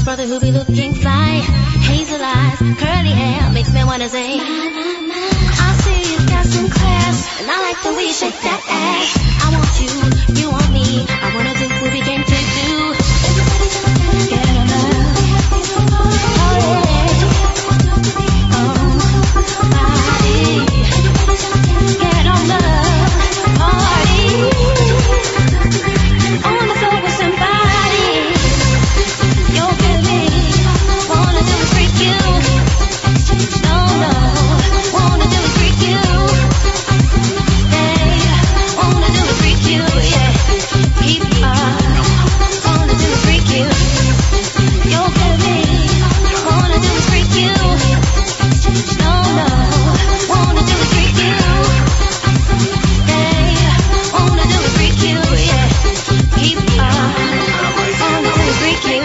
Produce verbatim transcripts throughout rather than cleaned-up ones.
brother who be looking fly. Hazel eyes, curly hair, makes me wanna say, I see you got some class, and I like the way you shake that ass. I want you, you want me, I wanna do what we came to do. Get on love, oh yeah, oh, body. Get on love, party, on the floor with somebody. You're feeling, wanna do is freak you. No, no, wanna do is freak you. Hey, wanna do is freak you, yeah. Keep up, wanna do is freak you. You're feeling, wanna do is freak you. No, no, wanna do is freak you. Hey, wanna do is freak you, yeah. Keep up, wanna do is freak you.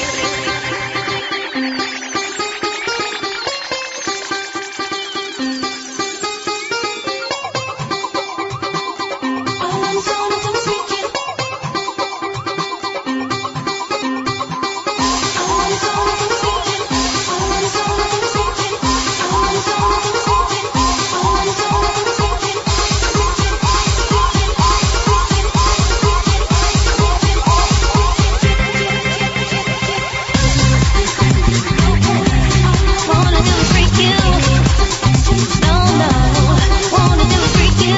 Wanna do is freak you. No, no, wanna do is freak you.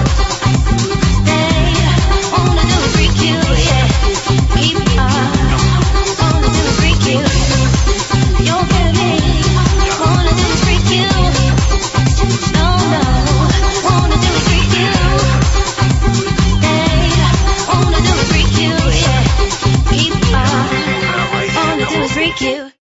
Hey, wanna do is freak you, yeah. Keep up, wanna do is freak you. You're feeling, wanna do is freak you. No, no, wanna do is freak you. Hey, wanna do is freak you, yeah. Keep up, wanna do is freak you.